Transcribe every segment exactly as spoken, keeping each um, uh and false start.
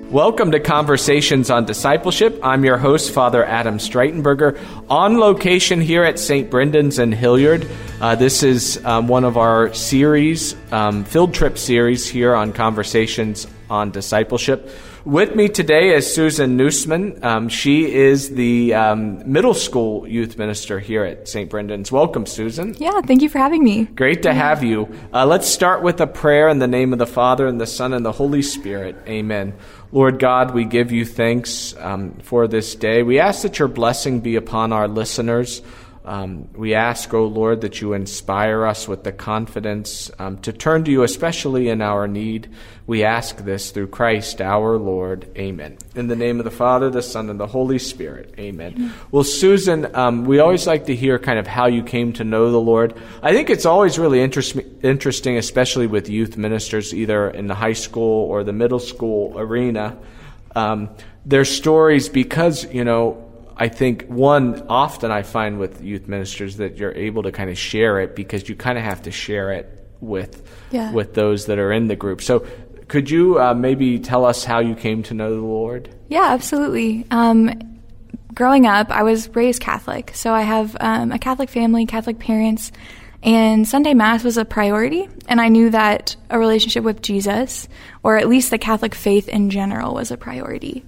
Welcome to Conversations on Discipleship. I'm your host, Father Adam Streitenberger, on location here at Saint Brendan's in Hilliard. Uh, this is um, one of our series, um, field trip series here on Conversations on Discipleship. With me today is Susan Nussman. Um, she is the um, middle school youth minister here at Saint Brendan's. Welcome, Susan. Yeah, thank you for having me. Great to have you. Uh, let's start with a prayer in the name of the Father, and the Son, and the Holy Spirit. Amen. Lord God, we give you thanks um, for this day. We ask that your blessing be upon our listeners. Um, we ask, O Lord, that you inspire us with the confidence um, to turn to you, especially in our need. We ask this through Christ our Lord. Amen. In the name of the Father, the Son, and the Holy Spirit. Amen. Amen. Well, Susan, um, we always like to hear kind of how you came to know the Lord. I think it's always really interest, interesting, especially with youth ministers, either in the high school or the middle school arena. Um, their stories, because, you know, I think, one, often I find with youth ministers that you're able to kind of share it because you kind of have to share it with yeah. with those that are in the group. So could you uh, maybe tell us how you came to know the Lord? Yeah, absolutely. Um, growing up, I was raised Catholic. So I have um, a Catholic family, Catholic parents, and Sunday Mass was a priority. And I knew that a relationship with Jesus, or at least the Catholic faith in general, was a priority.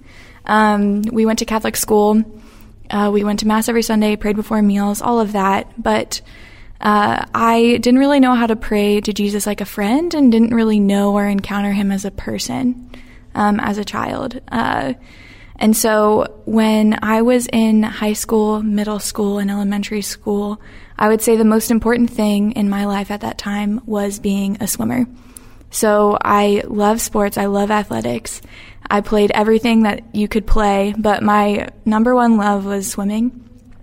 Um, we went to Catholic school. Uh, we went to Mass every Sunday, prayed before meals, all of that. But uh, I didn't really know how to pray to Jesus like a friend and didn't really know or encounter him as a person um, as a child. Uh, and so when I was in high school, middle school, and elementary school, I would say the most important thing in my life at that time was being a swimmer. So I love sports. I love athletics. I played everything that you could play, but my number one love was swimming.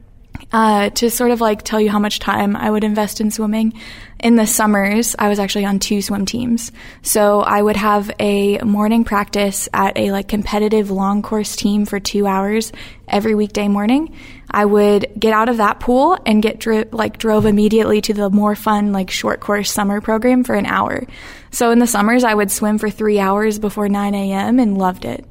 Uh, to sort of like tell you how much time I would invest in swimming, in the summers, I was actually on two swim teams. So I would have a morning practice at a like competitive long course team for two hours every weekday morning. I would get out of that pool and get dri- like drove immediately to the more fun like short course summer program for an hour. So in the summers, I would swim for three hours before nine a.m. and loved it.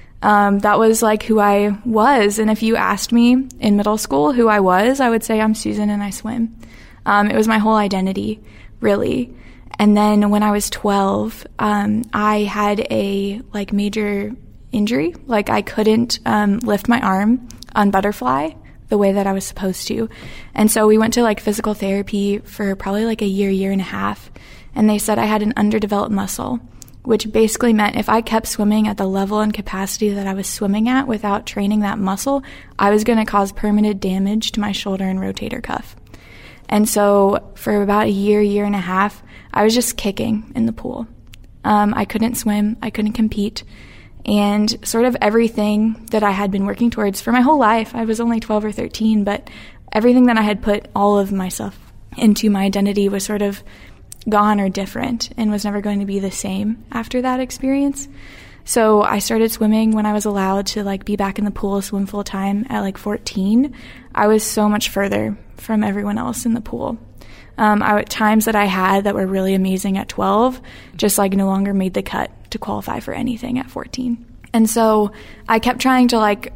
Um, that was like who I was. And if you asked me in middle school who I was, I would say I'm Susan and I swim. Um, it was my whole identity, really. And then when I was twelve, um, I had a like major injury. Like I couldn't um, lift my arm on butterfly the way that I was supposed to. And so we went to like physical therapy for probably like a year, year and a half. And they said I had an underdeveloped muscle, which basically meant if I kept swimming at the level and capacity that I was swimming at without training that muscle, I was going to cause permanent damage to my shoulder and rotator cuff. And so for about a year, year and a half, I was just kicking in the pool. Um, I couldn't swim. I couldn't compete. And sort of everything that I had been working towards for my whole life, I was only twelve or thirteen, but everything that I had put all of myself into, my identity, was sort of gone or different and was never going to be the same after that experience. So I started swimming when I was allowed to like be back in the pool, swim full time at like fourteen. I was so much further from everyone else in the pool. Um, I, times that I had that were really amazing at twelve just like no longer made the cut to qualify for anything at fourteen. And so I kept trying to like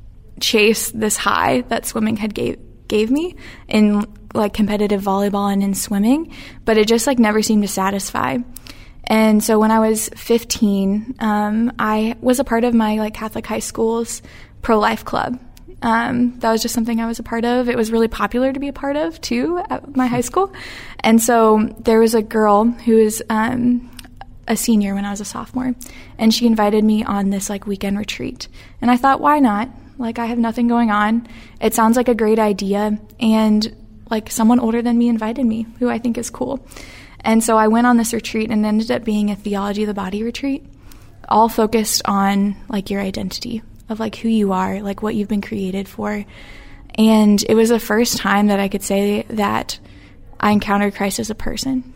chase this high that swimming had gave, gave me in like competitive volleyball and in swimming, but it just like never seemed to satisfy. And so when I was fifteen, um, I was a part of my like Catholic high school's pro-life club. Um, that was just something I was a part of. It was really popular to be a part of too at my high school. And so there was a girl who was um, a senior when I was a sophomore, and she invited me on this like weekend retreat. And I thought, why not? Like I have nothing going on. It sounds like a great idea. And like someone older than me invited me, who I think is cool. And so I went on this retreat and it ended up being a theology of the body retreat, all focused on like your identity of like who you are, like what you've been created for. And it was the first time that I could say that I encountered Christ as a person.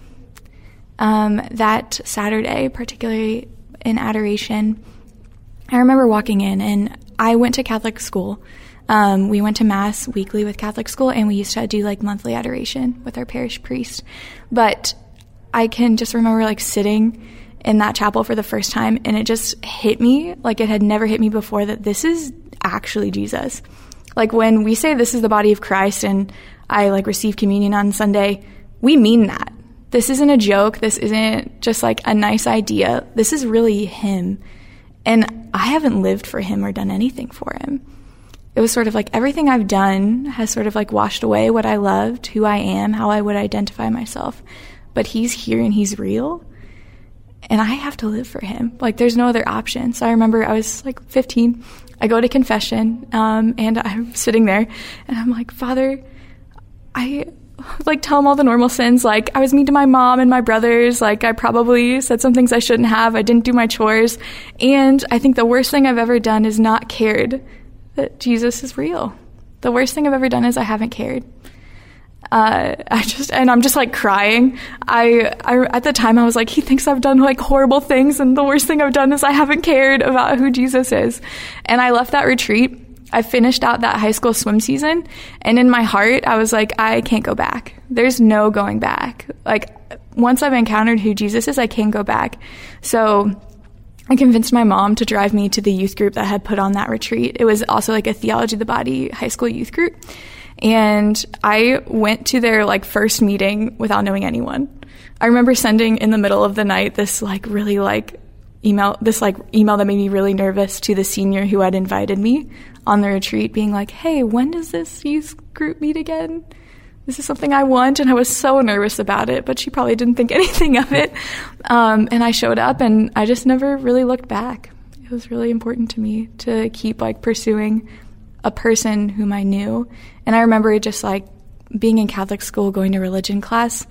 Um, that Saturday, particularly in adoration, I remember walking in, and I went to Catholic school. Um, we went to Mass weekly with Catholic school, and we used to do like monthly adoration with our parish priest. But I can just remember like sitting in that chapel for the first time, and it just hit me like it had never hit me before, that this is actually Jesus. Like when we say this is the body of Christ and I like receive communion on Sunday, we mean that. This isn't a joke. This isn't just like a nice idea. This is really him. And I haven't lived for him or done anything for him. It was sort of like everything I've done has sort of like washed away what I loved, who I am, how I would identify myself. But he's here and he's real. And I have to live for him. Like there's no other option. So I remember I was like fifteen. I go to confession um, and I'm sitting there and I'm like, Father, I like tell him all the normal sins. Like I was mean to my mom and my brothers. Like I probably said some things I shouldn't have. I didn't do my chores. And I think the worst thing I've ever done is not cared that Jesus is real. The worst thing I've ever done is I haven't cared. Uh, I just, and I'm just like crying. I, I, at the time I was like, he thinks I've done like horrible things, and the worst thing I've done is I haven't cared about who Jesus is. And I left that retreat. I finished out that high school swim season, and in my heart, I was like, I can't go back. There's no going back. Like once I've encountered who Jesus is, I can't go back. So I convinced my mom to drive me to the youth group that had put on that retreat. It was also like a Theology of the Body high school youth group. And I went to their like first meeting without knowing anyone. I remember sending in the middle of the night this like really like email, this like email that made me really nervous to the senior who had invited me on the retreat, being like, hey, when does this youth group meet again? This is something I want. And I was so nervous about it, but she probably didn't think anything of it. Um, and I showed up and I just never really looked back. It was really important to me to keep like pursuing a person whom I knew. And I remember just like being in Catholic school, going to religion class,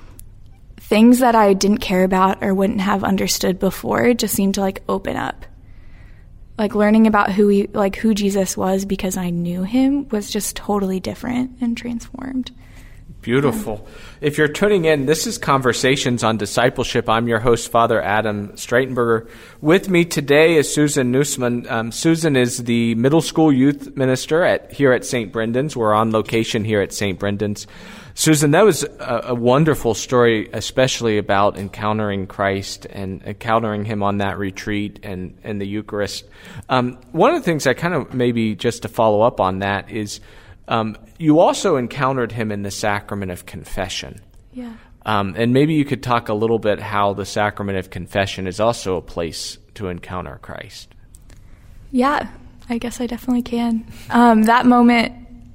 things that I didn't care about or wouldn't have understood before just seemed to like open up. Like learning about who he, like who Jesus was because I knew him was just totally different and transformed. Beautiful. If you're tuning in, this is Conversations on Discipleship. I'm your host, Father Adam Streitenberger. With me today is Susan Nussman. Um, Susan is the middle school youth minister at here at Saint Brendan's. We're on location here at Saint Brendan's. Susan, that was a, a wonderful story, especially about encountering Christ and encountering him on that retreat and, and the Eucharist. Um, one of the things I kind of maybe just to follow up on that is Um, you also encountered him in the sacrament of confession. Yeah. Um, and maybe you could talk a little bit how the sacrament of confession is also a place to encounter Christ. Yeah, I guess I definitely can. Um, that moment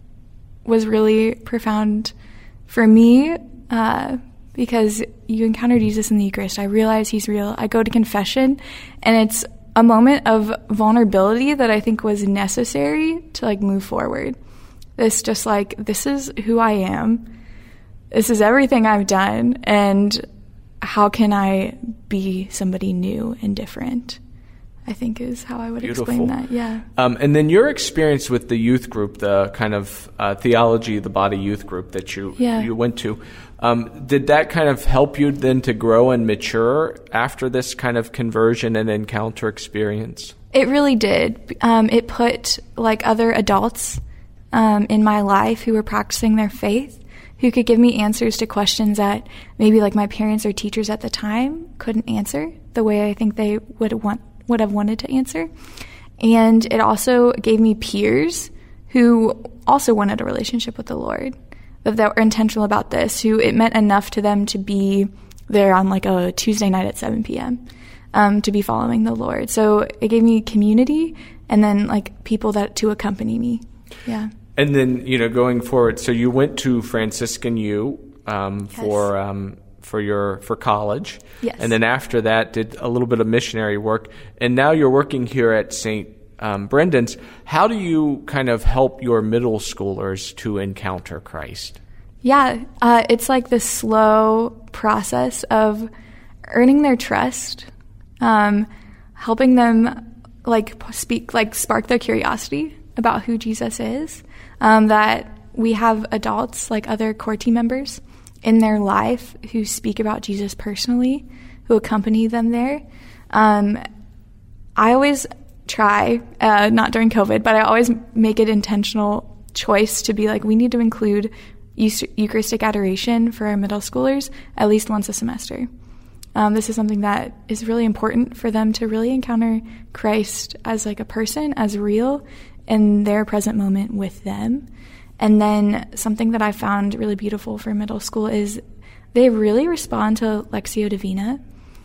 was really profound for me uh, because you encounter Jesus in the Eucharist. I realize he's real. I go to confession, and it's a moment of vulnerability that I think was necessary to like move forward. This just like, this is who I am. This is everything I've done. And how can I be somebody new and different? I think is how I would Beautiful. explain that. Yeah. Um, and then your experience with the youth group, the kind of uh, Theology of the Body youth group that you yeah. you went to, um, did that kind of help you then to grow and mature after this kind of conversion and encounter experience? It really did. Um, it put like other adults Um, in my life who were practicing their faith, who could give me answers to questions that maybe like my parents or teachers at the time couldn't answer the way I think they would want would have wanted to answer. And it also gave me peers who also wanted a relationship with the Lord, that were intentional about this, who it meant enough to them to be there on like a Tuesday night at seven p.m. Um, to be following the Lord. So it gave me community and then like people that to accompany me. Yeah. And then, you know, going forward, so you went to Franciscan U um, yes. for um, for your for college. Yes. And then after that, did a little bit of missionary work. And now you're working here at Saint Um, Brendan's. How do you kind of help your middle schoolers to encounter Christ? Yeah, uh, it's like this slow process of earning their trust, um, helping them like speak, like spark their curiosity about who Jesus is, um, that we have adults like other core team members in their life who speak about Jesus personally, who accompany them there. Um, I always try, uh, not during COVID, but I always make it intentional choice to be like, we need to include Eucharistic adoration for our middle schoolers at least once a semester. Um, this is something that is really important for them to really encounter Christ as like a person, as real in their present moment with them. And then something that I found really beautiful for middle school is they really respond to Lectio Divina.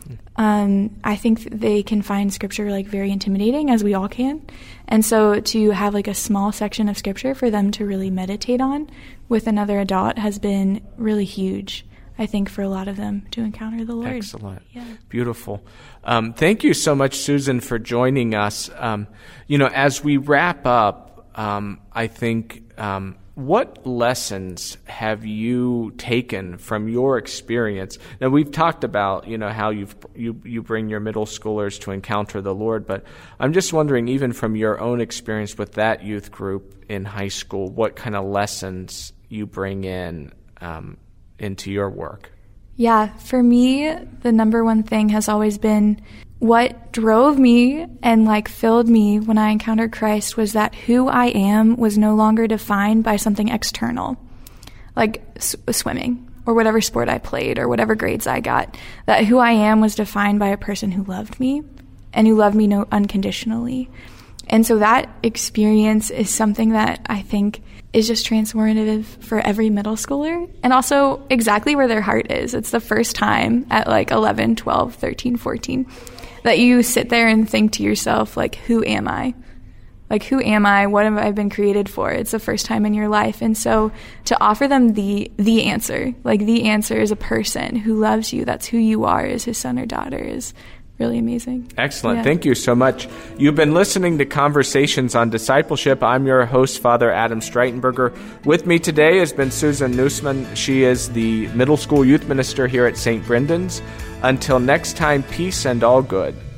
Um, I think they can find scripture like very intimidating, as we all can. And so to have like a small section of scripture for them to really meditate on with another adult has been really huge, I think, for a lot of them to encounter the Lord. Excellent. Yeah. Beautiful. Um, thank you so much, Susan, for joining us. Um, you know, as we wrap up, um, I think, um, what lessons have you taken from your experience? Now, we've talked about, you know, how you've, you you bring your middle schoolers to encounter the Lord, but I'm just wondering, even from your own experience with that youth group in high school, what kind of lessons you bring in um, into your work? Yeah, for me, the number one thing has always been what drove me and like filled me when I encountered Christ was that who I am was no longer defined by something external, like s- swimming or whatever sport I played or whatever grades I got. That who I am was defined by a person who loved me and who loved me no unconditionally. And so that experience is something that I think is just transformative for every middle schooler, and also exactly where their heart is. It's the first time at like eleven, twelve, thirteen, fourteen that you sit there and think to yourself, like, who am I? Like, who am I? What have I been created for? It's the first time in your life. And so to offer them the the answer, like the answer is a person who loves you, that's who you are, is his son or daughter, is really amazing. Excellent. Yeah. Thank you so much. You've been listening to Conversations on Discipleship. I'm your host, Father Adam Streitenberger. With me today has been Susan Nussman. She is the middle school youth minister here at Saint Brendan's. Until next time, peace and all good.